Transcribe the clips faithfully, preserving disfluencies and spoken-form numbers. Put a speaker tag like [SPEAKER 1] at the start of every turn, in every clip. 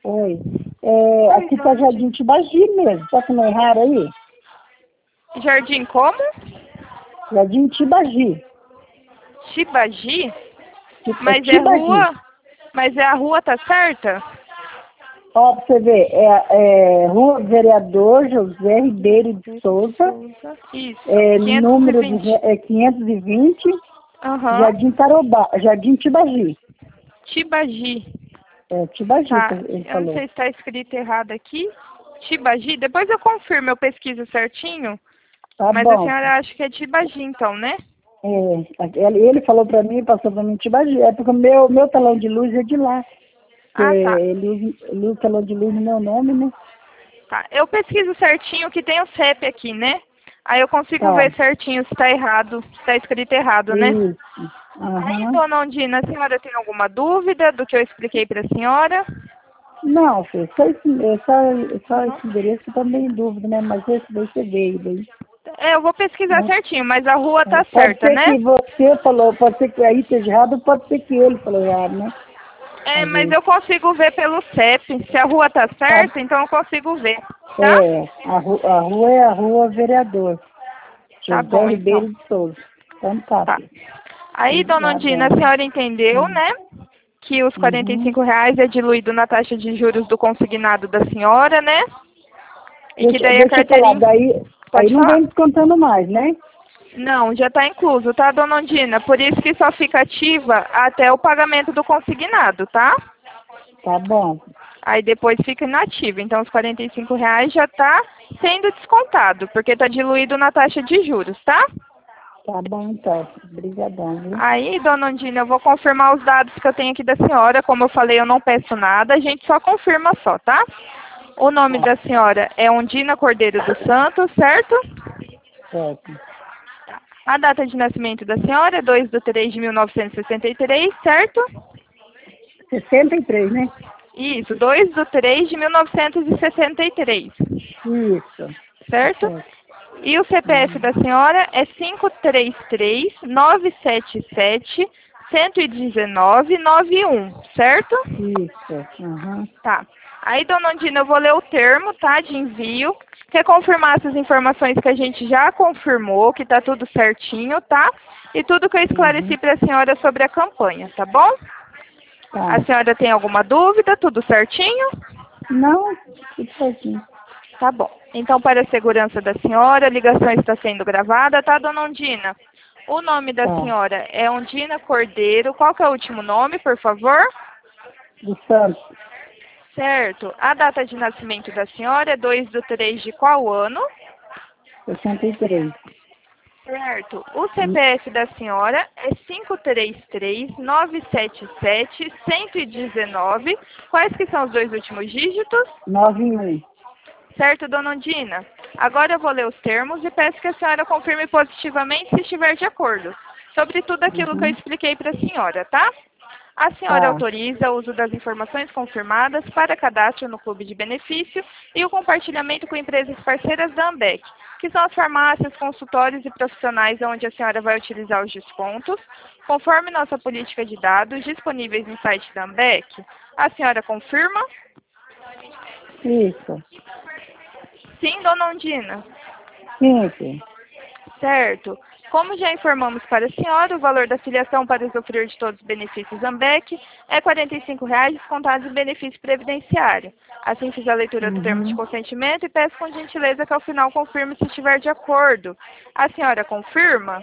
[SPEAKER 1] Oi. É, aqui tá Jardim Tibagi mesmo. Tá com errado aí?
[SPEAKER 2] Jardim como?
[SPEAKER 1] Jardim Tibagi.
[SPEAKER 2] Tibagi?
[SPEAKER 1] Ti- É
[SPEAKER 2] Mas é
[SPEAKER 1] Tibagi.
[SPEAKER 2] rua? Mas é a rua, tá certa?
[SPEAKER 1] Ó, pra você ver, é, é Rua Vereador José Ribeiro de Souza,
[SPEAKER 2] Isso.
[SPEAKER 1] é, número de,
[SPEAKER 2] quinhentos e vinte.
[SPEAKER 1] é, quinhentos e vinte,
[SPEAKER 2] Aham.
[SPEAKER 1] Jardim Tarobá, Jardim Tibagi.
[SPEAKER 2] Tibagi.
[SPEAKER 1] É, Tibagi,
[SPEAKER 2] Tá.
[SPEAKER 1] ele
[SPEAKER 2] Eu não
[SPEAKER 1] falou.
[SPEAKER 2] sei se está escrito errado aqui. Tibagi. Depois eu confirmo, eu pesquiso certinho.
[SPEAKER 1] Tá
[SPEAKER 2] Mas a
[SPEAKER 1] bom.
[SPEAKER 2] senhora acha que é Tibagi, então, né?
[SPEAKER 1] É, ele, ele falou pra mim, passou pra mim Tibagi. É porque o meu, meu talão de luz é de lá. É,
[SPEAKER 2] Ah, tá.
[SPEAKER 1] ele, usa- ele usa o talão de luz no meu nome, né?
[SPEAKER 2] Tá. Eu pesquiso certinho que tem o C E P aqui, né? Aí eu consigo
[SPEAKER 1] Tá.
[SPEAKER 2] ver certinho se está errado, se está escrito errado, né?
[SPEAKER 1] Isso.
[SPEAKER 2] Aí,
[SPEAKER 1] Aham.
[SPEAKER 2] dona Ondina, a senhora tem alguma dúvida do que eu expliquei para a senhora?
[SPEAKER 1] Não, filho, só esse, é só, é só
[SPEAKER 2] Uhum.
[SPEAKER 1] esse endereço que eu tô meio em dúvida, né? Mas esse daí você veio daí.
[SPEAKER 2] É, eu vou pesquisar
[SPEAKER 1] Né?
[SPEAKER 2] certinho, mas a rua
[SPEAKER 1] É,
[SPEAKER 2] tá
[SPEAKER 1] pode
[SPEAKER 2] certa,
[SPEAKER 1] ser
[SPEAKER 2] né?
[SPEAKER 1] que você falou, pode ser que aí esteja errado, pode ser que ele falou errado, né?
[SPEAKER 2] É,
[SPEAKER 1] Às
[SPEAKER 2] mas
[SPEAKER 1] vezes.
[SPEAKER 2] eu consigo ver pelo C E P. Se a rua tá
[SPEAKER 1] Tá,
[SPEAKER 2] certa, então eu consigo ver, tá?
[SPEAKER 1] é, a, ru, a rua é a Rua Vereador,
[SPEAKER 2] Tá
[SPEAKER 1] José
[SPEAKER 2] bom, então.
[SPEAKER 1] Ribeiro de Souza. Então tá,
[SPEAKER 2] Tá.
[SPEAKER 1] filho.
[SPEAKER 2] Aí, dona Ondina, a
[SPEAKER 1] Obrigada.
[SPEAKER 2] senhora entendeu,
[SPEAKER 1] Hum.
[SPEAKER 2] né? Que os quarenta e
[SPEAKER 1] Uhum.
[SPEAKER 2] cinco reais é diluído na taxa de juros do consignado da senhora, né? E que
[SPEAKER 1] Deixa,
[SPEAKER 2] daí a
[SPEAKER 1] deixa eu falar,
[SPEAKER 2] carteirinha...
[SPEAKER 1] daí aí
[SPEAKER 2] Pode
[SPEAKER 1] não
[SPEAKER 2] falar?
[SPEAKER 1] vem descontando mais, né?
[SPEAKER 2] Não, já está incluso, tá, dona Ondina? Por isso que só fica ativa até o pagamento do consignado, tá?
[SPEAKER 1] Tá bom.
[SPEAKER 2] Aí depois fica inativa. Então os quarenta e cinco reais já está sendo descontado, porque está diluído na taxa de juros, tá?
[SPEAKER 1] Tá bom então. Obrigadão, viu?
[SPEAKER 2] Aí, dona Ondina, eu vou confirmar os dados que eu tenho aqui da senhora. Como eu falei, eu não peço nada, a gente só confirma só, tá? O nome
[SPEAKER 1] Tá,
[SPEAKER 2] da senhora é Ondina Cordeiro dos Santos, certo?
[SPEAKER 1] certo.
[SPEAKER 2] A data de nascimento da senhora é dois de três de mil novecentos e sessenta e três, certo?
[SPEAKER 1] sessenta e três, né?
[SPEAKER 2] Isso, dois de três de mil novecentos e sessenta e três,
[SPEAKER 1] Isso. Tá
[SPEAKER 2] certo?
[SPEAKER 1] certo.
[SPEAKER 2] E o C P F
[SPEAKER 1] Uhum.
[SPEAKER 2] da senhora é cinco três três, nove sete sete, um um nove, nove um, certo?
[SPEAKER 1] Isso. Uhum.
[SPEAKER 2] Tá. Aí, dona Ondina, eu vou ler o termo, tá, de envio. Quer confirmar essas informações que a gente já confirmou, que tá tudo certinho, tá? E tudo que eu esclareci
[SPEAKER 1] Uhum.
[SPEAKER 2] para a senhora sobre a campanha, tá bom? A
[SPEAKER 1] Tá.
[SPEAKER 2] senhora tem alguma dúvida? Tudo certinho?
[SPEAKER 1] Não, tudo certinho.
[SPEAKER 2] Tá bom. Então, para a segurança da senhora, a ligação está sendo gravada, tá, dona Ondina? O nome da
[SPEAKER 1] Tá.
[SPEAKER 2] senhora é Ondina Cordeiro. Qual que é o último nome, por favor?
[SPEAKER 1] Do Santos,
[SPEAKER 2] Certo. A data de nascimento da senhora é dois de três de qual ano?
[SPEAKER 1] sessenta e três.
[SPEAKER 2] Certo. O
[SPEAKER 1] Hum,
[SPEAKER 2] C P F da senhora é cinco três três, nove sete sete, um um nove. Quais que são os dois últimos dígitos?
[SPEAKER 1] nove um.
[SPEAKER 2] Certo, dona Ondina? Agora eu vou ler os termos e peço que a senhora confirme positivamente se estiver de acordo. Sobre tudo aquilo que eu
[SPEAKER 1] Uhum.
[SPEAKER 2] expliquei para a senhora, tá? A senhora
[SPEAKER 1] Tá.
[SPEAKER 2] autoriza o uso das informações confirmadas para cadastro no Clube de Benefício e o compartilhamento com empresas parceiras da Ambec, que são as farmácias, consultórios e profissionais onde a senhora vai utilizar os descontos, conforme nossa política de dados disponíveis no site da Ambec. A senhora confirma?
[SPEAKER 1] Isso.
[SPEAKER 2] Sim, dona Ondina.
[SPEAKER 1] Sim, sim.
[SPEAKER 2] Certo. Como já informamos para a senhora, o valor da filiação para usufruir de todos os benefícios Ambec é quarenta e cinco reais descontados em benefício previdenciário. Assim fiz a leitura do termo de
[SPEAKER 1] Uhum.
[SPEAKER 2] consentimento e peço com gentileza que ao final confirme se estiver de acordo. A senhora confirma?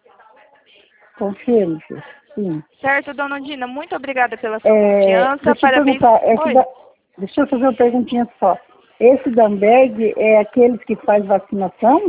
[SPEAKER 1] Confirme, filho. Sim.
[SPEAKER 2] Certo, dona Ondina, muito obrigada pela sua
[SPEAKER 1] É,
[SPEAKER 2] confiança.
[SPEAKER 1] deixa eu
[SPEAKER 2] Parabéns.
[SPEAKER 1] perguntar, esse
[SPEAKER 2] Oi.
[SPEAKER 1] da, deixa eu fazer uma perguntinha só. Esse Damberg é aqueles que faz vacinação?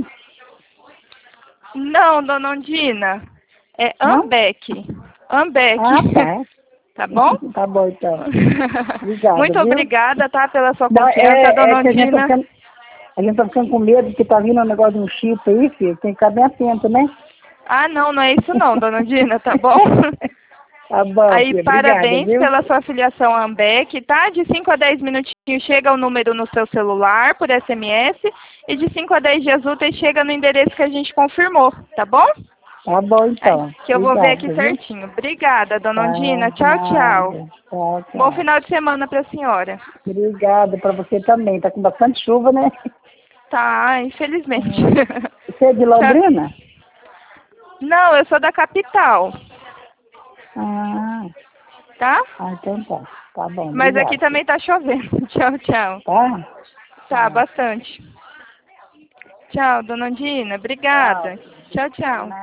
[SPEAKER 2] Não, dona Ondina. É
[SPEAKER 1] Não?
[SPEAKER 2] Ambec. Ambec.
[SPEAKER 1] Ah, tá.
[SPEAKER 2] Tá bom?
[SPEAKER 1] Tá bom, então. Obrigada,
[SPEAKER 2] Muito
[SPEAKER 1] viu?
[SPEAKER 2] obrigada, tá, pela sua
[SPEAKER 1] Não,
[SPEAKER 2] confiança,
[SPEAKER 1] é, é
[SPEAKER 2] dona
[SPEAKER 1] que a gente tá
[SPEAKER 2] Ondina.
[SPEAKER 1] ficando, a gente tá ficando com medo que tá vindo um negócio de um chip aí, filho. Tem que ficar bem atento, né?
[SPEAKER 2] Ah, não, não é isso não, dona Ondina, tá bom?
[SPEAKER 1] Tá bom,
[SPEAKER 2] Aí,
[SPEAKER 1] filho. Obrigada,
[SPEAKER 2] parabéns
[SPEAKER 1] viu?
[SPEAKER 2] pela sua filiação à Ambec, tá? De cinco a dez minutinhos chega o número no seu celular por S M S e de cinco a dez dias úteis chega no endereço que a gente confirmou, tá bom?
[SPEAKER 1] Tá bom, então.
[SPEAKER 2] Que eu vou ver aqui
[SPEAKER 1] Obrigada, viu?
[SPEAKER 2] certinho. Obrigada, dona
[SPEAKER 1] Tá,
[SPEAKER 2] Ondina. Tchau, tchau.
[SPEAKER 1] nada. Tchau, tchau.
[SPEAKER 2] Bom final de semana para a senhora.
[SPEAKER 1] Obrigada para você também. Tá com bastante chuva, né?
[SPEAKER 2] Tá, infelizmente.
[SPEAKER 1] Você é de Londrina?
[SPEAKER 2] Não, eu sou da capital.
[SPEAKER 1] Ah,
[SPEAKER 2] Tá?
[SPEAKER 1] ah então tá. Tá bom.
[SPEAKER 2] Mas
[SPEAKER 1] Obrigada.
[SPEAKER 2] aqui também tá chovendo. Tchau, tchau.
[SPEAKER 1] Tá?
[SPEAKER 2] Tá, bastante. Tchau, dona Ondina. Obrigada. Tchau, tchau.